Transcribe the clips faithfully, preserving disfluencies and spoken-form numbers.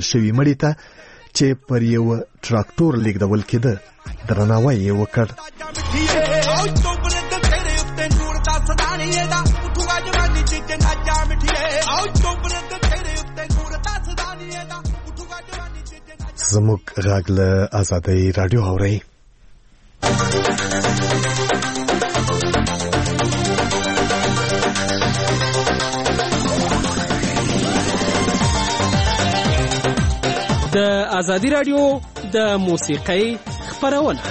شوي مړي ته چې پر یو تراکتور لیږدول کېده درناوی یې وکړ. زموږ غږ له آزادۍ راډیو اورئ. د آزادۍ راډیو د موسیقۍ خپرونه.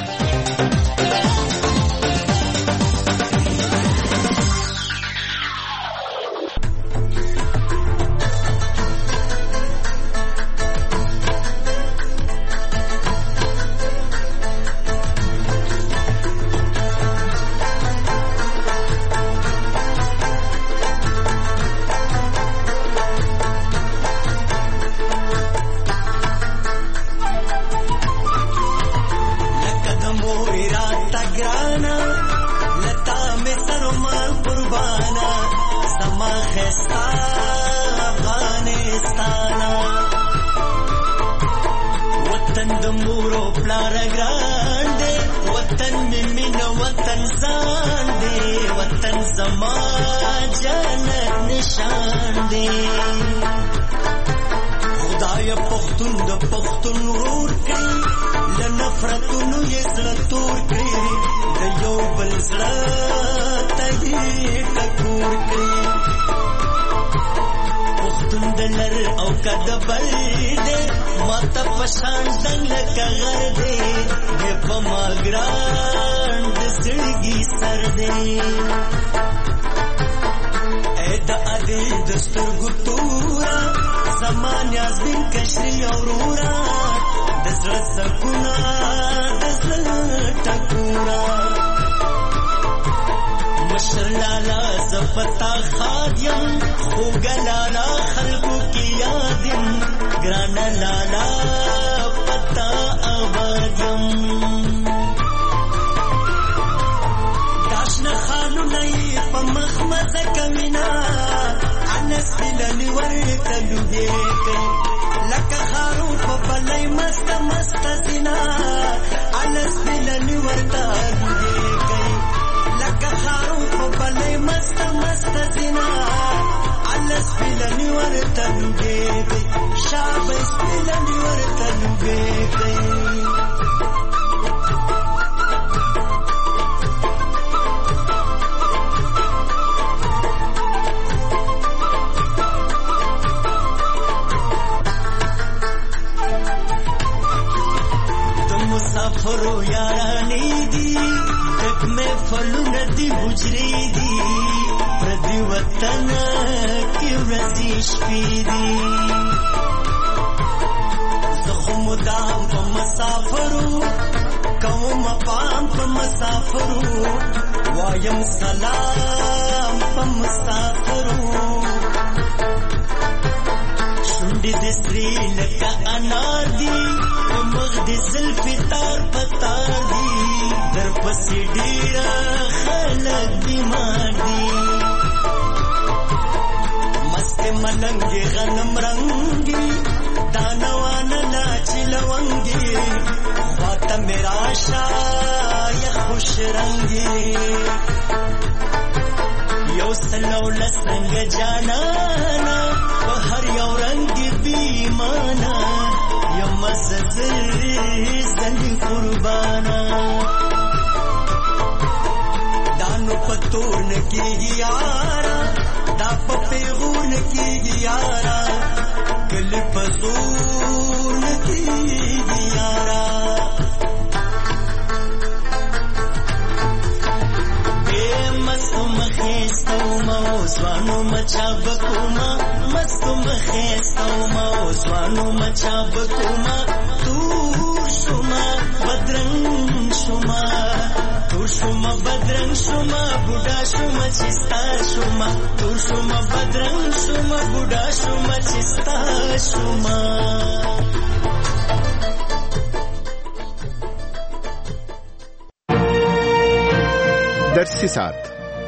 درسي ساعت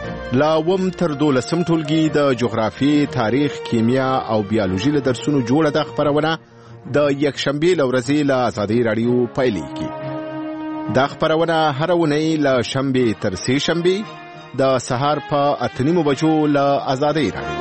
لا وم تر دولسم ټولګي د جغرافي، تاریخ، کیمیا او بیولوژي له درسونو جوړه ده خبرونه د یکشنبې له ورځې له ازادي راډیو پیلېږي. دا خپرونه هره اونۍ له شنبې تر سې شنبې د سهار په اته نیمو بجو له ازادي راډیو.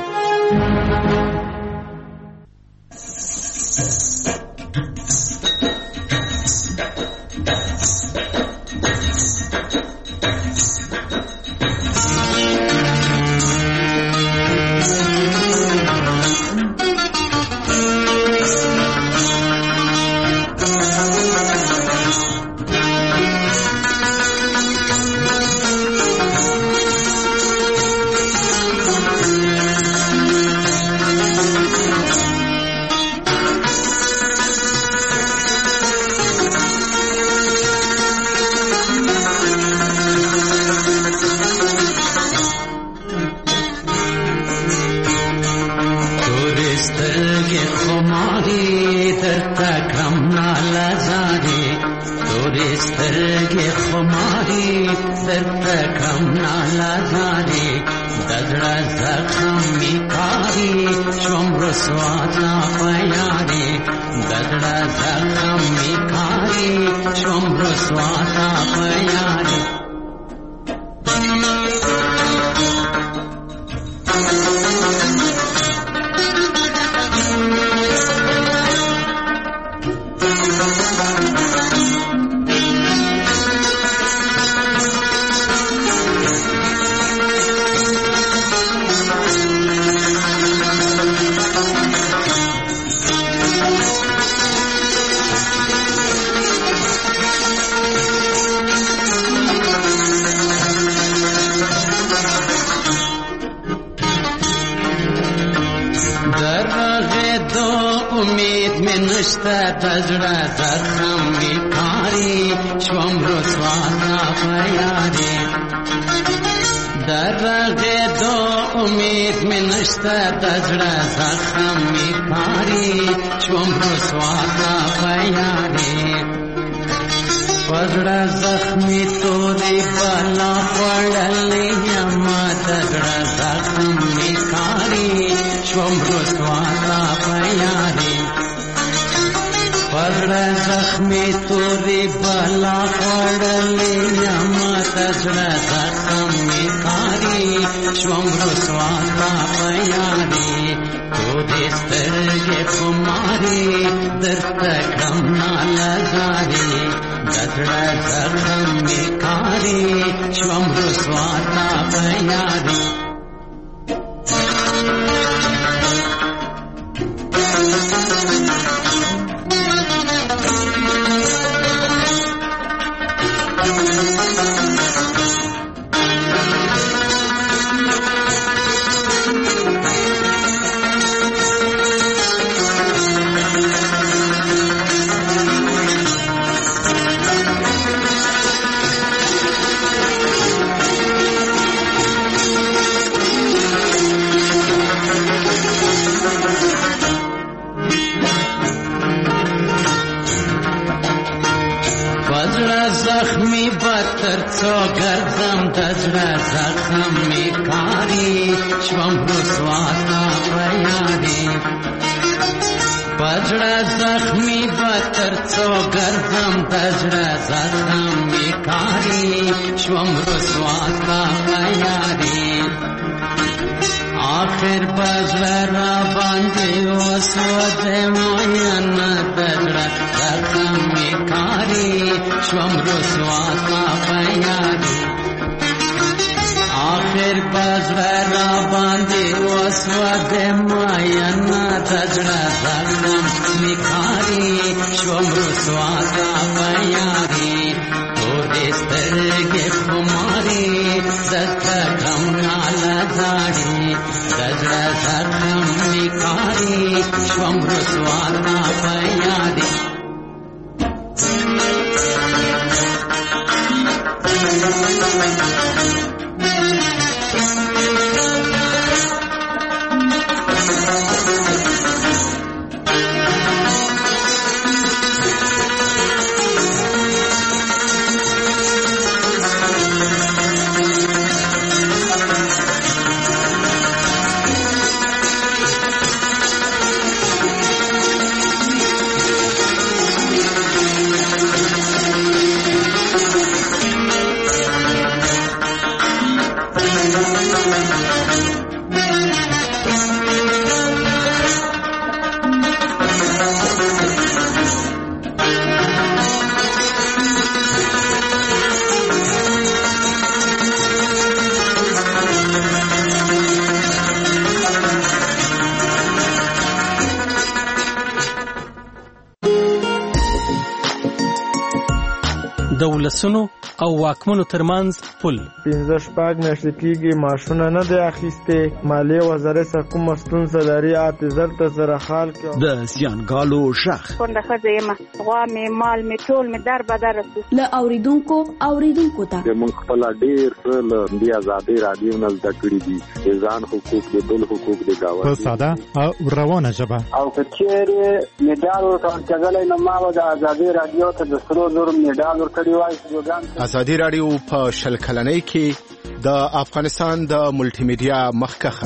د ولسونو او واکمنو ترمنځ پل. پنځه شپږ میاشتې کېږي ماشونه نه دی اخیستې. مالیې وزارت څخه کومه ستونزه لري اته زر ته سره حال کړو. د زیانګالو شخ کونډه ښځه یم، غوا مې مال مې ټول مې در بدر رسو. له اوریدونکو اوریدونکو ته موږ خپل ډېر له دې آزادۍ راډیو نه زده کړي دي، د ځان حقوق د بل حقوق د گاونډي په ساده او روانه ژبه. او که چېرې میډال ورکول کېدلی نو ما به د ازادي راډیو ته د سرو زرو میډال ورکړی وای. ازادي راډیو په شل کلنۍ کې د افغانستان د ملټي میډیا مخکخه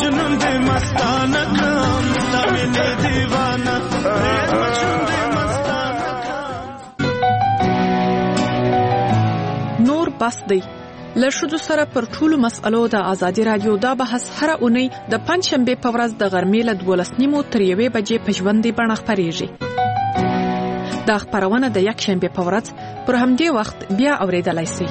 مستانه کم ستمنه دیوانه مجنون دی مستانه عباس دی. له ښځو سره پر ټولو مسئلو د ازادي راډیو دا بحث هره اونۍ د پنجشنبې په ورځ د غرمې له دولس نیمو تر یوې بجې په ژوندۍ بڼه خپرېږي. دا خپرونه د یکشنبې په ورځ پر همدې وخت بیا اورېدلای شئ.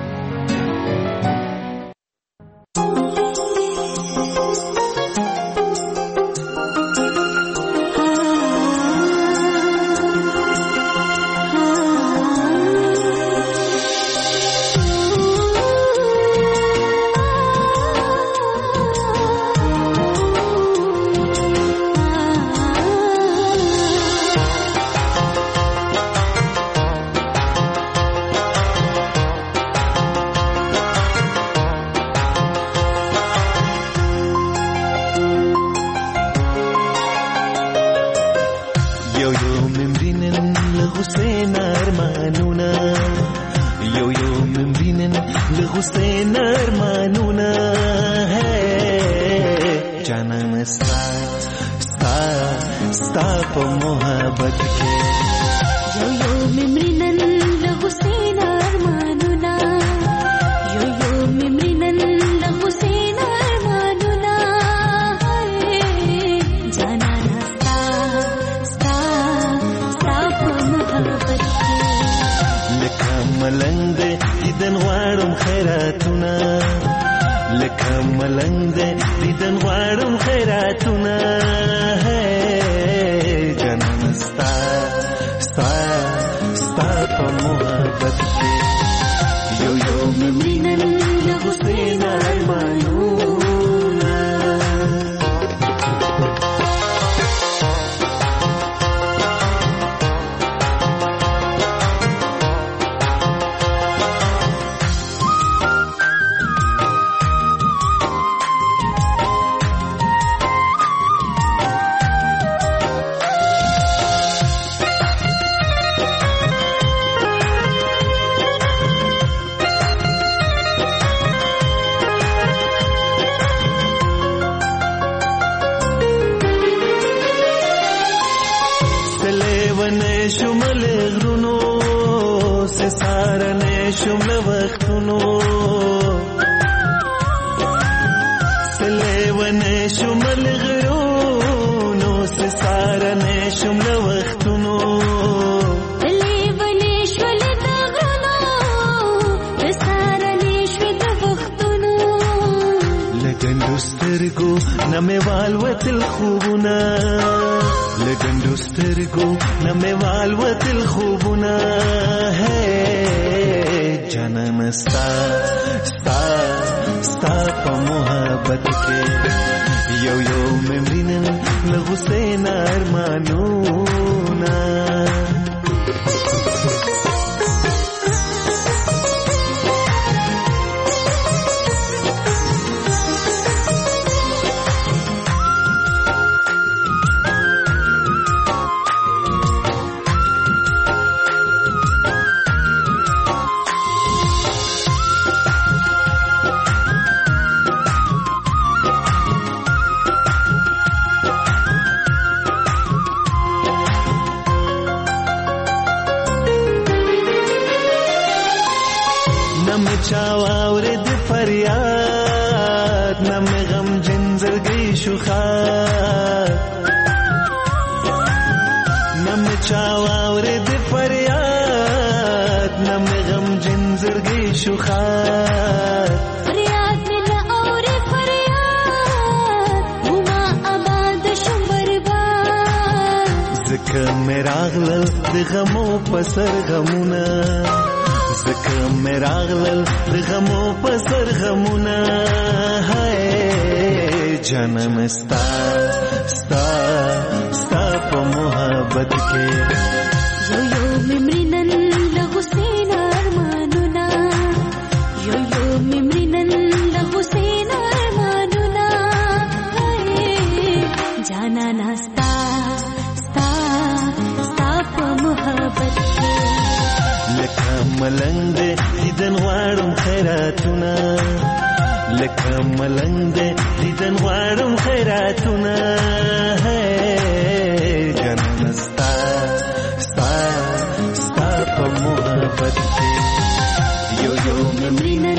محبت کې یو یو ممرینه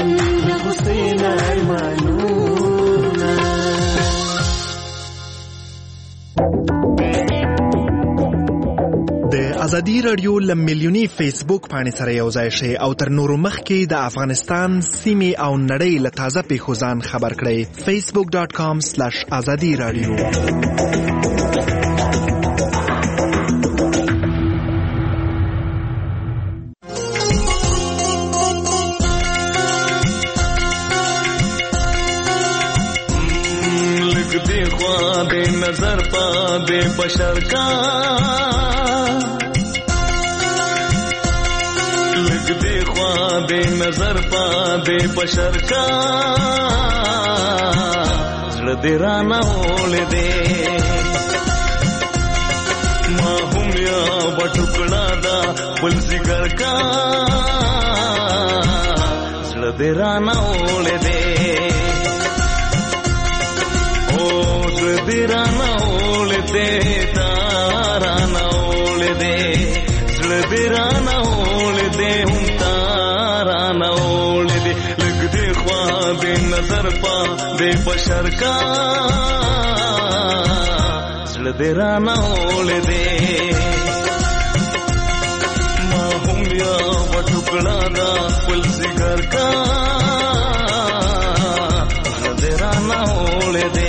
ازادي رادیو له میلیوني فیسبوک باندې سره یو ځای شي او تر نورو مخکې د افغانستان سیمې او نړۍ له تازه پیښو ځان خبر کړئ. facebook dot com slash azadi radio. नजर पा दे बशर का लग दे ख्वाब नजर पा दे बशर का जड़ दे राना होले दे माहूम या बटुकड़ा दा पुल जिगर का जड़ दे राना होले दे दिराना ओले दे ताराना ओले दे दिराना ओले दे हम ताराना ओले दे लग दे ख्वाब नजर पा दे बशर का दिराना ओले दे माहूम या बटुकड़ा दा पुल जिगर का दिराना ओले दे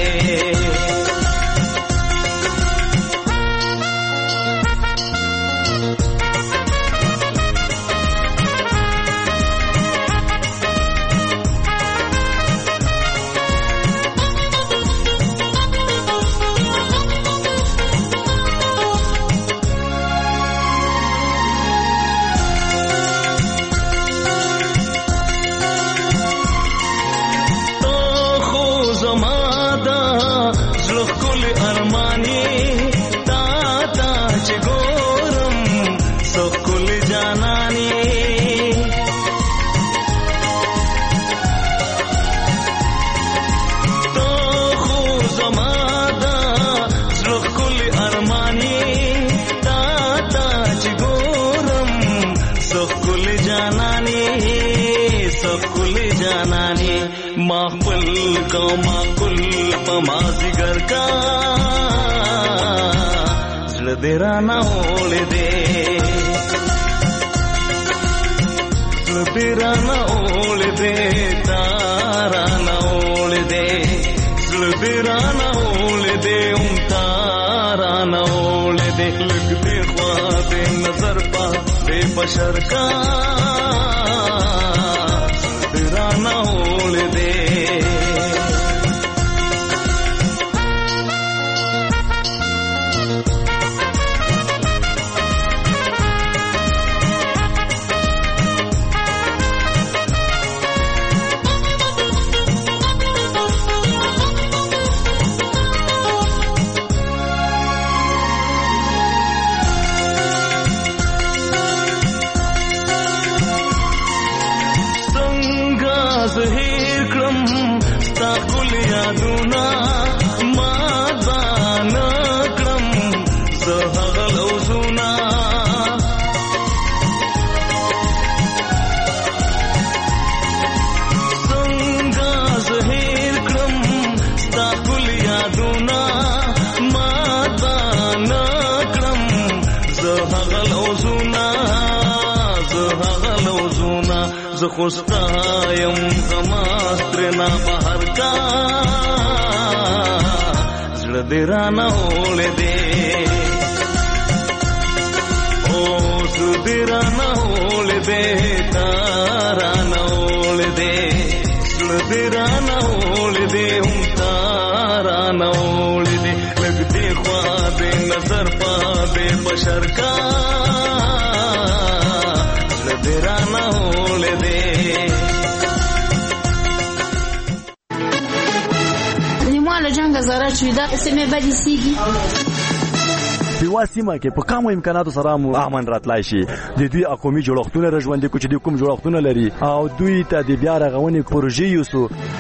माकुल को माकुल पमाजिगर का दिराना ओले दे दिराना ओले दे ताराना ओले दे दिराना ओले दे उम ताराना ओले दे लग दे ख्वाब नजर पा दे बशर का दिराना ओले दे खुस्तायम समास्त्रना बाहर का जड़ दिराना ओले दे ओ सुदिराना ओले दे ताराना ओले दे जड़ दिराना ओले दे हम ताराना ओले दे लगते ख्वाब नजर पा दे बशर का जड़ दिराना ओले दे زاره چې دا سمې بدې سیږي په واسمه کې په کومو امکاناتو سره مو امن راتلای شي د دوی اقومي جوړښتونه رژوندې کوچ دي کوم جوړښتونه لري او دوی ته د بیا رغونې پروژې یوسو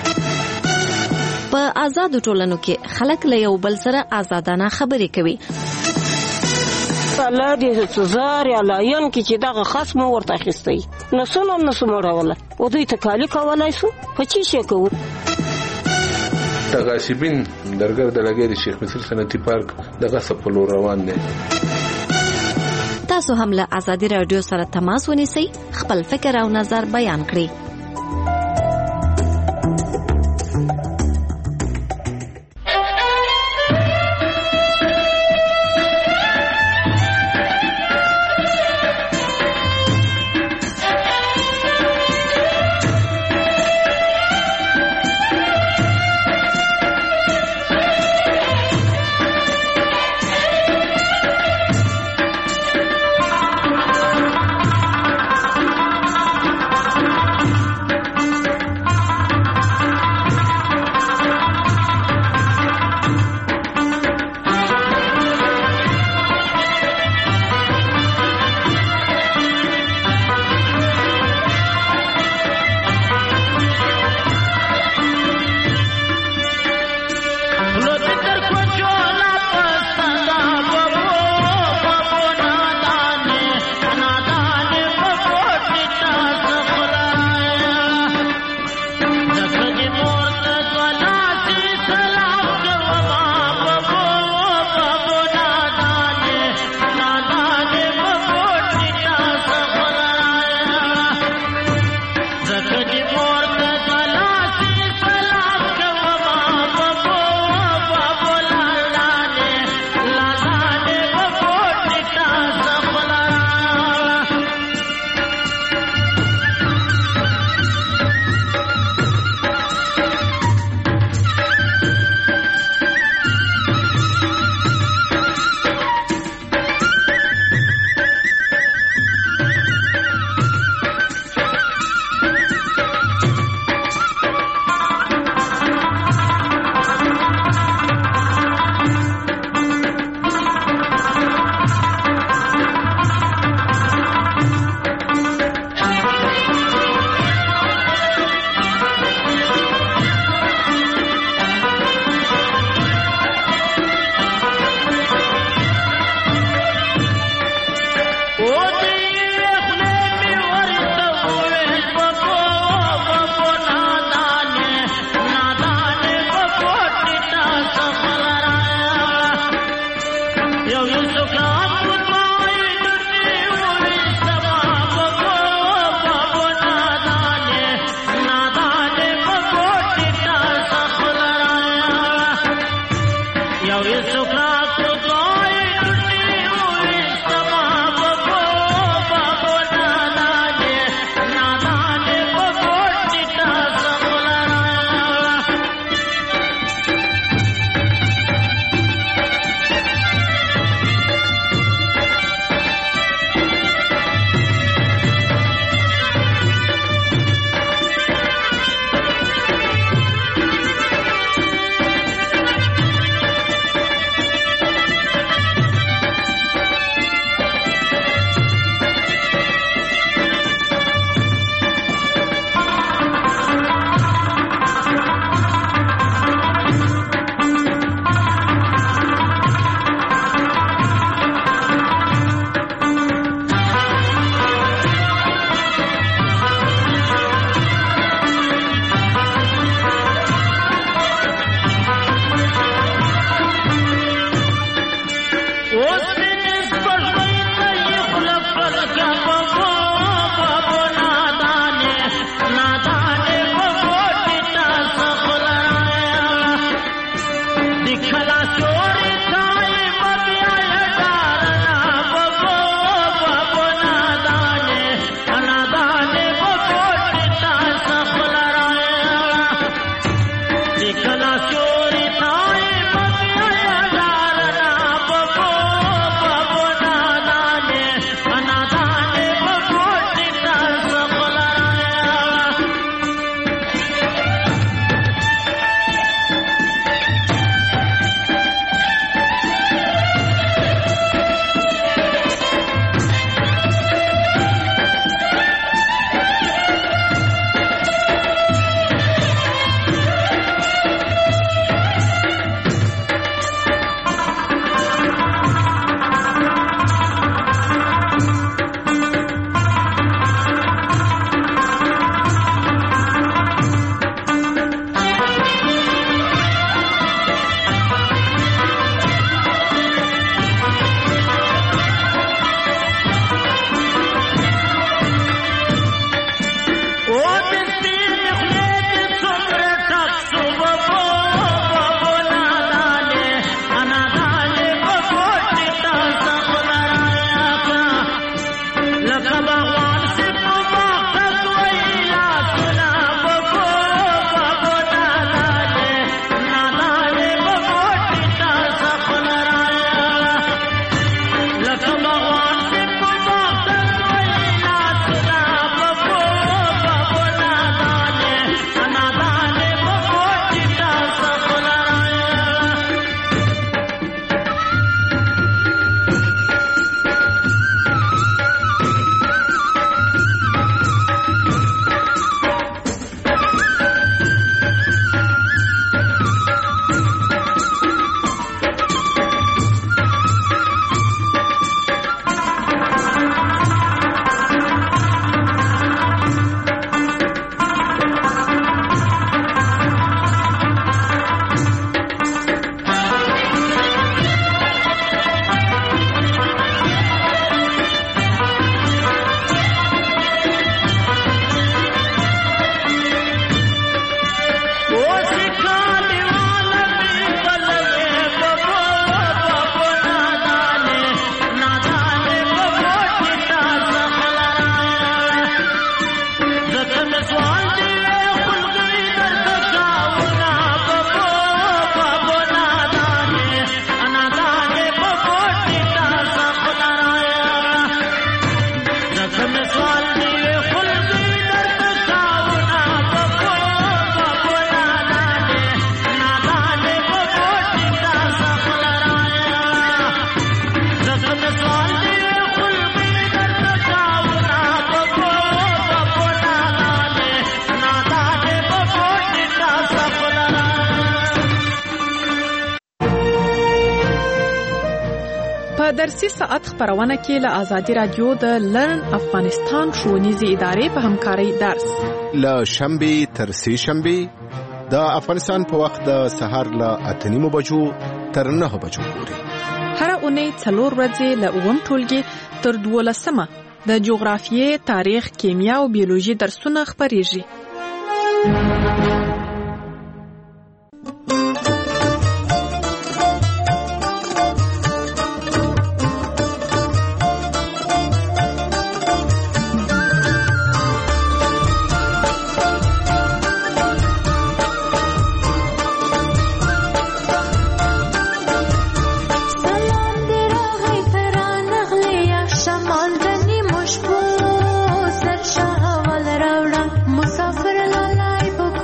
په آزاد ټولنو کې خلک له یو بل سره آزادانه خبرې کوي الله دې سزار یا لاین کې چې دغه خصم ورته اخیستي نسل هم نسموړوله او دوی ته کالی کولای شو په چی شي کوو تغاسبین درګر د لګې د شیخ مصر صنعتي پارک دغه سپلو روان دي تاسو هم له آزادي رادیو سره تماس ونیسئ، خپل فکر او نظر بیان کړئ. په درسي ساعت خبرونه کې له آزادي رادیو د لرن افغانستان ښوونیزې ادارې په همکارۍ درس له شنبې تر سې شنبې د افغانستان په وخت د سهار له اته نیمو بجو تر نهه بجو پورې هر اونۍ څلور ورځې له اووم ټولګي تر دولسمه د جغرافیې، تاریخ، کیمیا او بیولوژي درسونه خپریږي. مسافر لاله په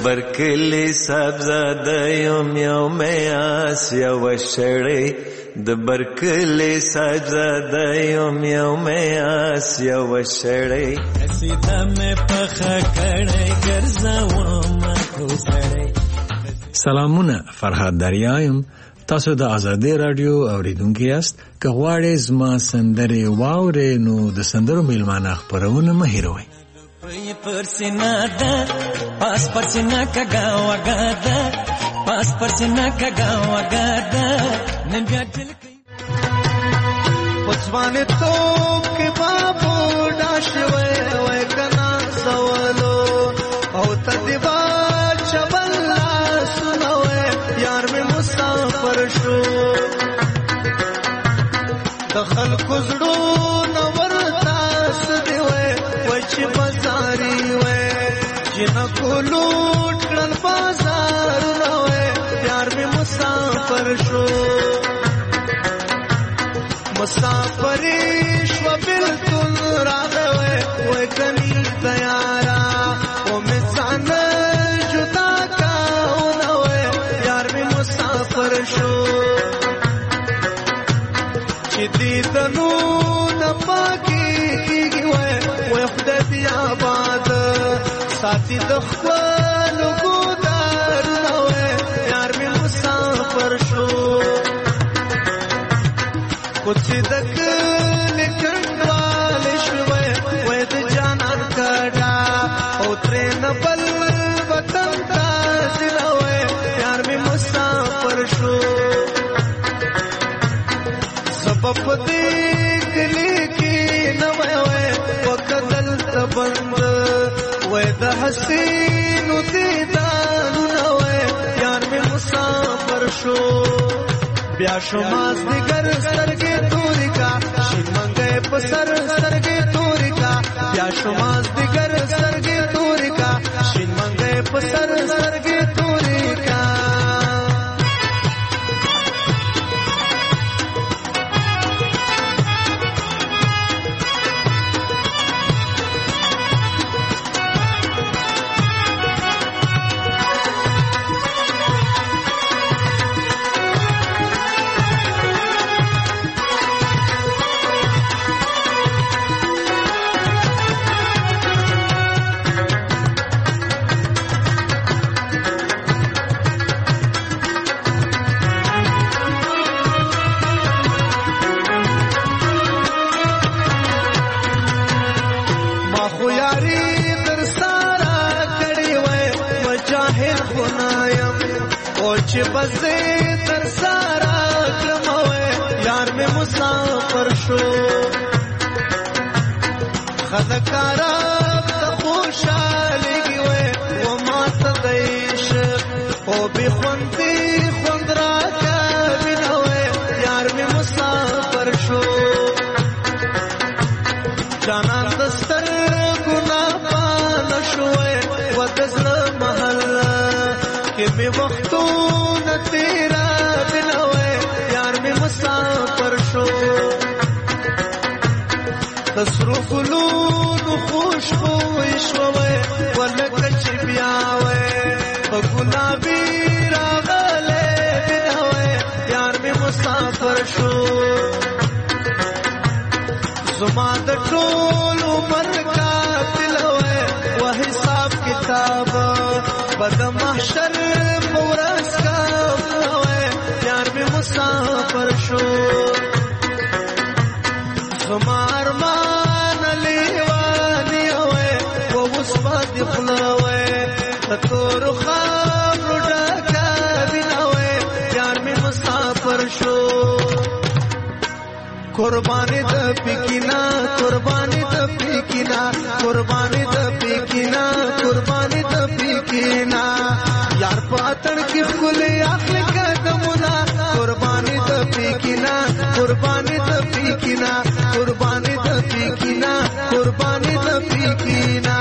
برکلی سبزه د یم یو میاس یو شړی د برکلی سبزه د یم یو میاس یو شړی سیده مې پخه کړی ګرځوم کو سړی. سلامونه، فرهاد دریایم. تاسو د آزادۍ رادیو اوریدونکي یاست. که غواړئ زما سندرې واورئ نو د سندرو میلمانه خپرونه مه هېروئ. پر سینا ده پاس پر سینا کګا وګا ده پاس پر سینا کګا وګا ده نن بیا دل کې پڅوانه تو کې بابو داشوي وای کنا سوالو او تدبا چبلا سنوي یار مې مسافر شو دخل کوزړو نور تاس دی وای وچ بازاري وای جن کو لوټ کړل بازار نو وای یار مې مسافر شو مسافری شو بالکل راغوي وای کني تیارا او مې ځان جدا کاو نو وای یار مې مسافر شو چې دې تنو نه پاکي کیږي وای وای خدای دې آباد ساتي د خپل ګودار نو وای یار مې مسافر شو کوڅې د کلي کنډوال شوی وای د جانان کډا او ترې نه بل وطن ته ځنه وای یار مې مسافر شو سبب دې کلي کې نه وای وای وکدل ته بند وای د حسینو دیدان نه وای یار مې مسافر شو بیا شماز دیگر سترگی توری کا شین منگے پسر سترگی توری کا بیا شماز دیگر سترگی توری کا شین منگے پسر سترگی توری کا چې بزې تر سارا کلموي یار مې مسافر شو خدکارا ته خوشالي وي و ما ته دیش او به خوندې خوند را کبنوي یار مې مسافر شو جانان دستر ګنا پان شوي و دزله محل کې به وختو تیرا بنوے یار میں مسافر شو تصرف لون خوشبو شوے ولکچ بیاوے گلابی راغلے بنوے یار میں مسافر شو زمان د ټول عمر کا پلوے وہ حساب کتاب بد محشر مورس کا مسافر شو زمار مان لیوانی ہوئے وہ اس بات خلوے تطور خواب ڈاکا بنوے یار میں مسافر شو قربانی د پکینا قربانی د پکینا قربانی د پکینا قربانی د پکینا یار پاتن کی خلی اخلی قدمنا قربانی د پکینا قربانی د پکینا قربانی د پکینا قربانی د پکینا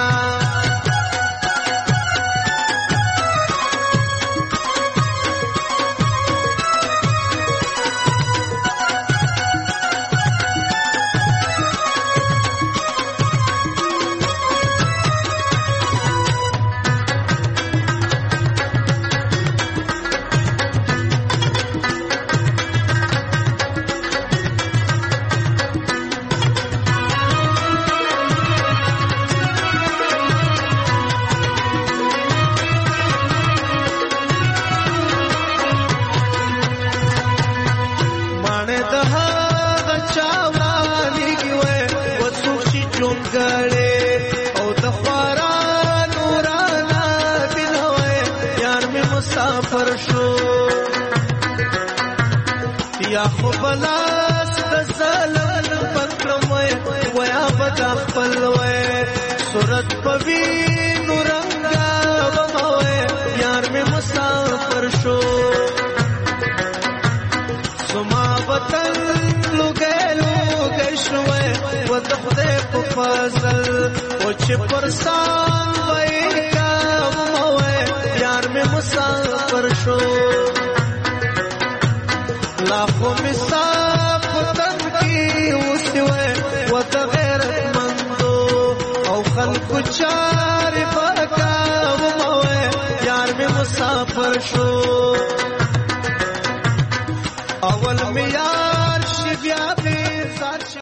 ګړې او د خوارا نورانا دلوي یار می مسافر شو یا خو بلاس د ظلم پکړم ویا بدا خپل وې صورت پوي نورنګا وموي یار می مسافر شو سما وطن لګلو گشوي ود خدای په فضل او چې پرسان وای کا وموي یار می مسافر شو لاخو مساف تن کی وسوي ود غیرت مندو او خلق چا